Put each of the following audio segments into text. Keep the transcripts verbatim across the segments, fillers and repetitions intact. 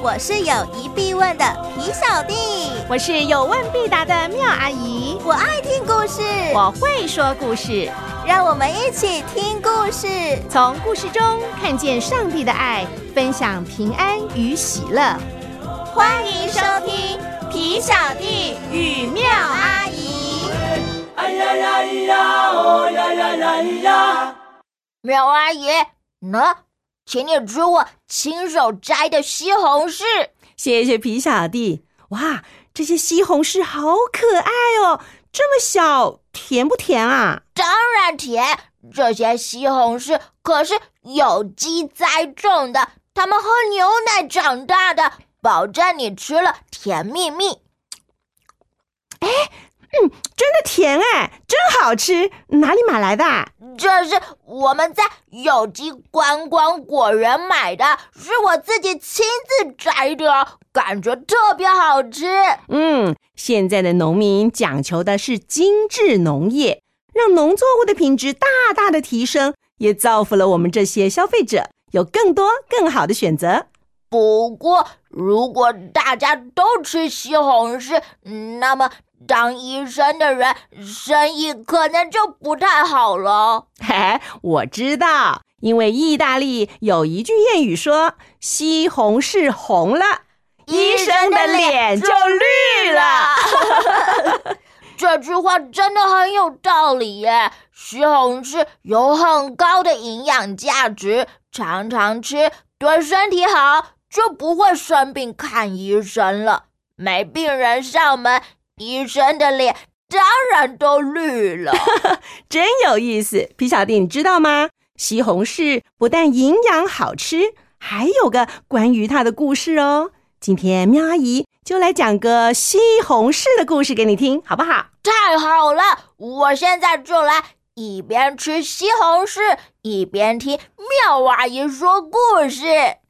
我是有疑必问的皮小弟， 我是有问必答的妙阿姨。 我爱听故事， 我会说故事， 让我们一起听故事， 从故事中看见上帝的爱，分享平安与喜乐。 欢迎收听皮小弟与妙阿姨。 哎呀呀呀，哦呀呀呀呀！ 妙阿姨，喏，请你吃我亲手摘的西红柿。 谢谢皮小弟。哇，这些西红柿好可爱哦，这么小，甜不甜啊？ 当然甜，这些西红柿可是有机栽种的，它们喝牛奶长大的，保证你吃了甜蜜蜜。 哎，嗯，真的甜哎，真好吃，哪里买来的啊？ 这是我们在有机观光果园买的，是我自己亲自摘的，感觉特别好吃。 嗯，现在的农民讲求的是精致农业，让农作物的品质大大的提升，也造福了我们这些消费者，有更多更好的选择。 不过，如果大家都吃西红柿，那么当医生的人生意可能就不太好了。 嘿，我知道，因为意大利有一句谚语说，西红柿红了，医生的脸就绿了。 这句话真的很有道理耶。西红柿有很高的营养价值，常常吃对身体好，就不会生病看医生了。没病人上门，医生的脸当然都绿了。 真有意思。皮小弟，你知道吗？西红柿不但营养好吃，还有个关于它的故事哦。今天妙阿姨就来讲个西红柿的故事给你听，好不好？ 太好了，我现在就来一边吃西红柿，一边听妙阿姨说故事。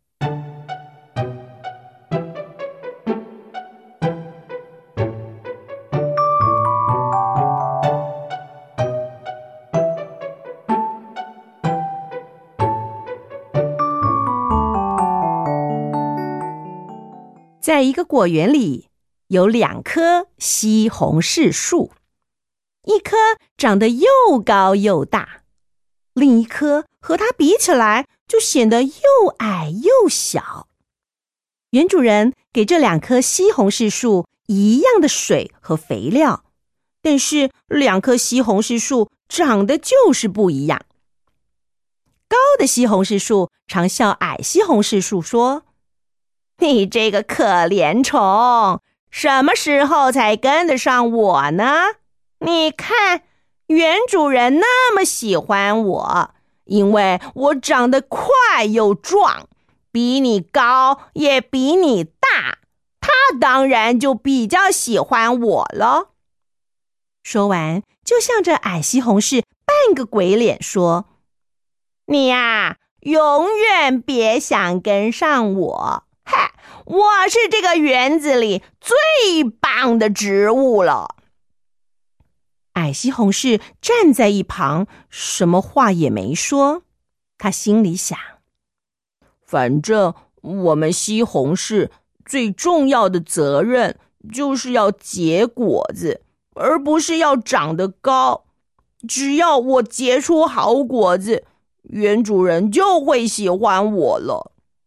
在一个果园里，有两棵西红柿树，一棵长得又高又大，另一棵和它比起来就显得又矮又小。园主人给这两棵西红柿树一样的水和肥料，但是两棵西红柿树长得就是不一样。高的西红柿树常笑矮西红柿树说，你这个可怜虫，什么时候才跟得上我呢？你看，园主人那么喜欢我，因为我长得快又壮，比你高也比你大，他当然就比较喜欢我了。说完，就向着矮西红柿扮个鬼脸说，你呀，永远别想跟上我。嗨，我是这个园子里最棒的植物了。矮西红柿站在一旁，什么话也没说。他心里想，反正我们西红柿最重要的责任就是要结果子，而不是要长得高。只要我结出好果子，园主人就会喜欢我了。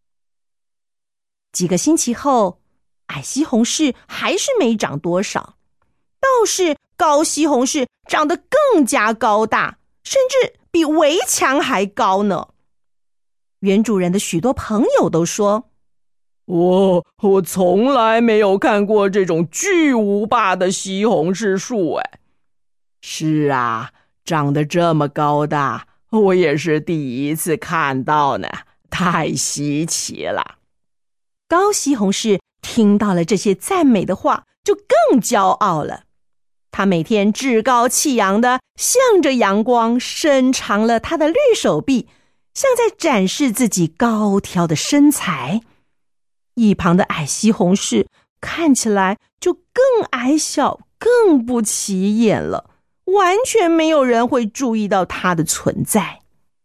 几个星期后，矮西红柿还是没长多少，倒是高西红柿长得更加高大，甚至比围墙还高呢。园主人的许多朋友都说， 我我从来没有看过这种巨无霸的西红柿树哎。是啊，长得这么高大，我也是第一次看到呢，太稀奇了。 高西红柿听到了这些赞美的话，就更骄傲了。他每天趾高气扬地向着阳光伸长了他的绿手臂，像在展示自己高挑的身材。一旁的矮西红柿看起来就更矮小，更不起眼了，完全没有人会注意到它的存在。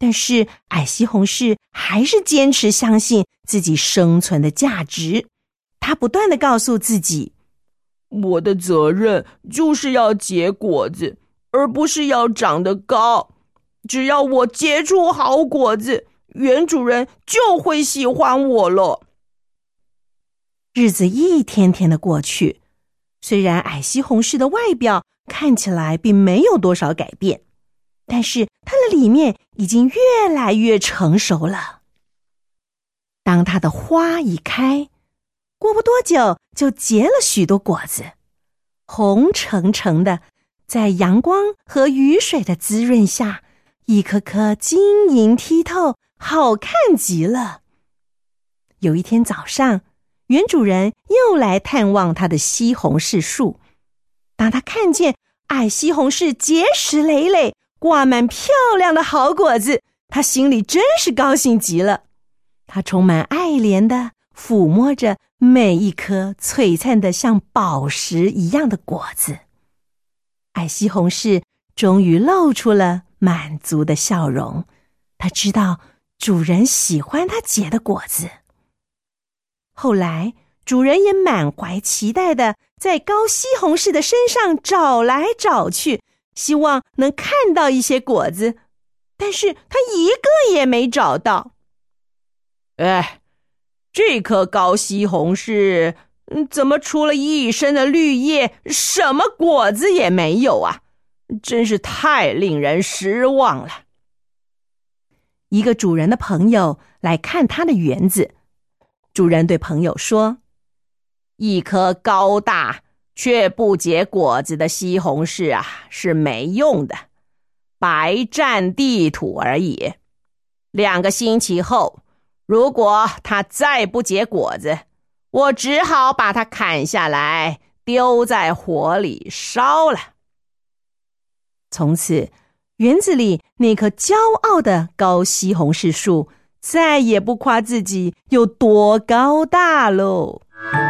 但是矮西红柿还是坚持相信自己生存的价值。他不断地告诉自己， 我的责任就是要结果子，而不是要长得高。只要我结出好果子，原主人就会喜欢我了。 日子一天天的过去，虽然矮西红柿的外表看起来并没有多少改变，但是它的里面已经越来越成熟了。当它的花一开，过不多久就结了许多果子，红澄澄的，在阳光和雨水的滋润下，一颗颗晶莹剔透，好看极了。有一天早上，原主人又来探望他的西红柿树。当他看见矮西红柿结实累累，挂满漂亮的好果子，他心里真是高兴极了。他充满爱怜地抚摸着每一颗璀璨的像宝石一样的果子。矮西红柿终于露出了满足的笑容，他知道主人喜欢他结的果子。后来主人也满怀期待地在高西红柿的身上找来找去，希望能看到一些果子，但是他一个也没找到。 哎，这棵高西红柿怎么除了一身的绿叶，什么果子也没有啊？真是太令人失望了。 一个主人的朋友来看他的园子，主人对朋友说， 一颗高大却不结果子的西红柿啊，是没用的，白占地土而已。两个星期后，如果它再不结果子，我只好把它砍下来，丢在火里烧了。 从此，园子里那棵骄傲的高西红柿树再也不夸自己有多高大喽。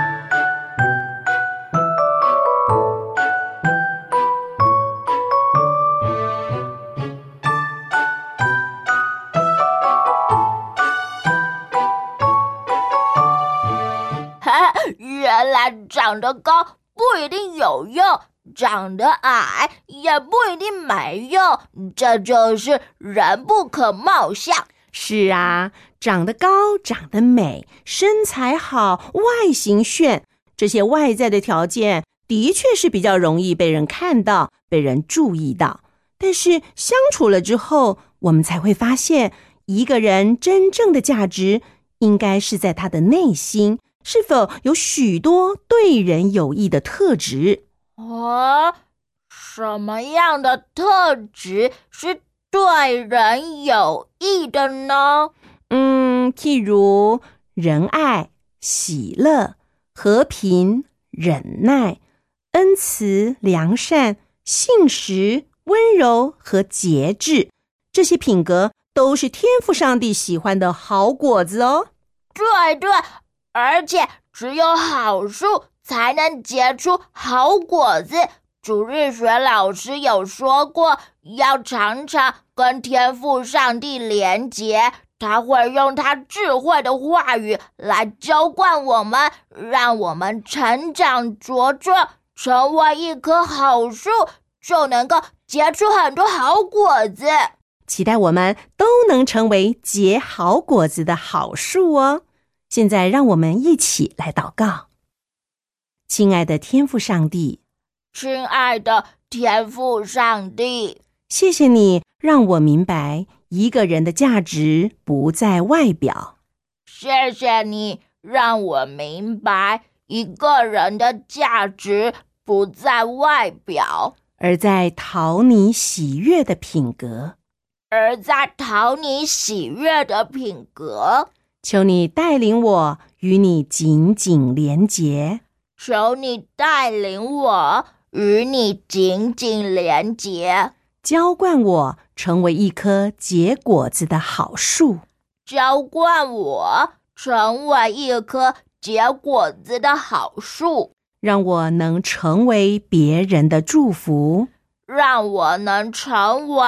原来长得高不一定有用，长得矮也不一定没用，这就是人不可貌相。 是啊，长得高，长得美，身材好，外形炫，这些外在的条件的确是比较容易被人看到，被人注意到。但是相处了之后，我们才会发现，一个人真正的价值应该是在他的内心，是否有许多对人有益的特质。 哦，什么样的特质是对人有益的呢？ 嗯，譬如仁爱、喜乐、和平、忍耐、恩慈、良善、信实、温柔和节制，这些品格都是天父上帝喜欢的好果子哦。 对对，而且只有好树才能结出好果子。主日学老师有说过，要常常跟天父上帝连结，他会用他智慧的话语来浇灌我们，让我们成长茁壮，成为一棵好树，就能够结出很多好果子。 期待我们都能成为结好果子的好树哦。现在让我们一起来祷告。亲爱的天父上帝， 亲爱的天父上帝， 谢谢你让我明白一个人的价值不在外表。 谢谢你让我明白一个人的价值不在外表， 而在讨你喜悦的品格， 而在讨你喜悦的品格。 求你带领我与你紧紧连结， 求你带领我与你紧紧连结， 浇灌我成为一棵结果子的好树， 浇灌我成为一棵结果子的好树， 让我能成为别人的祝福， 让我能成为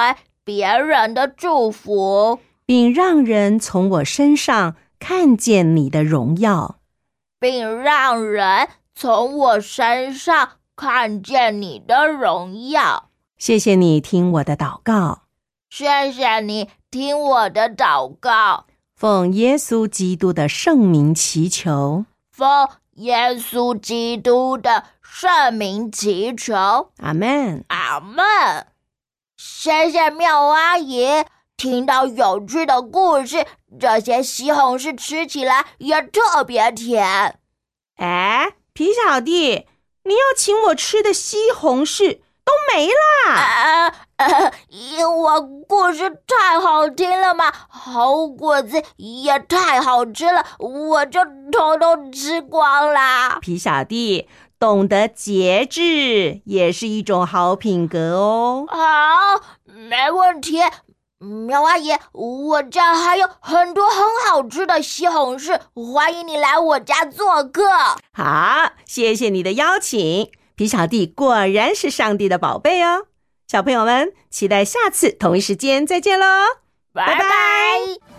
别人的祝福， 并让人从我身上看见你的荣耀， 并让人从我身上看见你的荣耀。 谢谢你听我的祷告， 谢谢你听我的祷告， 奉耶稣基督的圣名祈求， 奉耶稣基督的圣名祈求， 阿们， 阿们。谢谢妙阿姨，听到有趣的故事，这些西红柿吃起来也特别甜。 哎，皮小弟，你要请我吃的西红柿都没啦！ 呃呃，因为故事太好听了嘛，好果子也太好吃了，我就统统吃光啦。 皮小弟，懂得节制也是一种好品格哦。 好，没问题。苗阿姨，我家还有很多很好吃的西红柿，欢迎你来我家做客。 好，谢谢你的邀请。皮小弟果然是上帝的宝贝哦。小朋友们，期待下次同一时间再见喽， 拜拜。